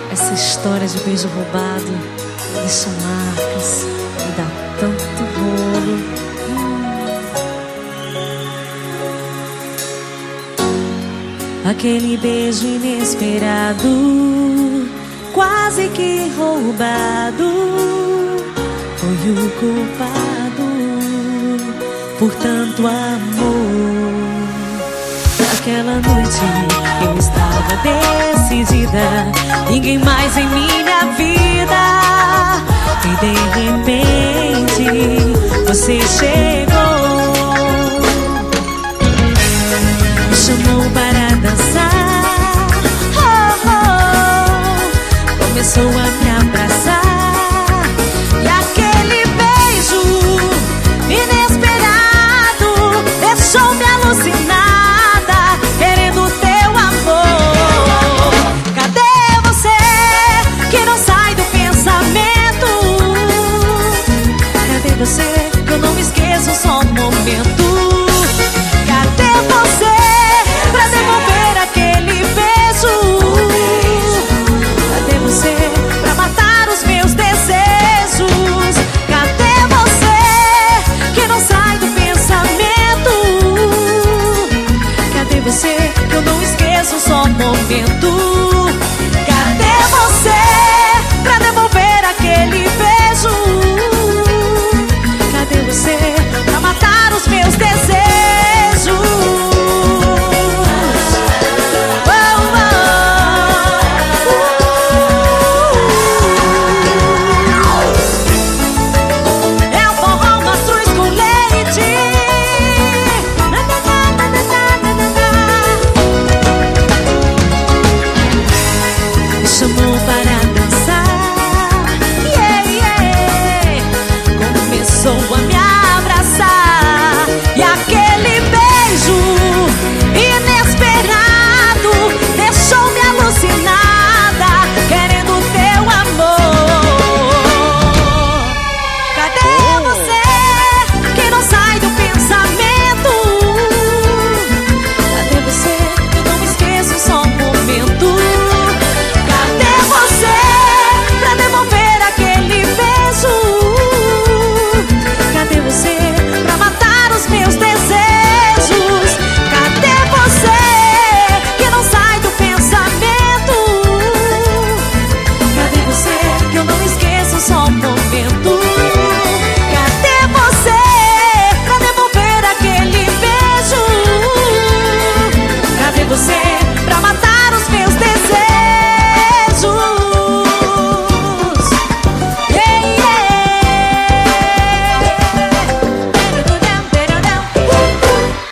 Essa história de beijo roubado deixa marcas e dá tanto rolo. Aquele beijo inesperado, quase que roubado, foi o culpado por tanto amor. Naquela noite eu estava decidida, ninguém mais em minha vida. E de repente você chegou, me chamou para dançar, começou a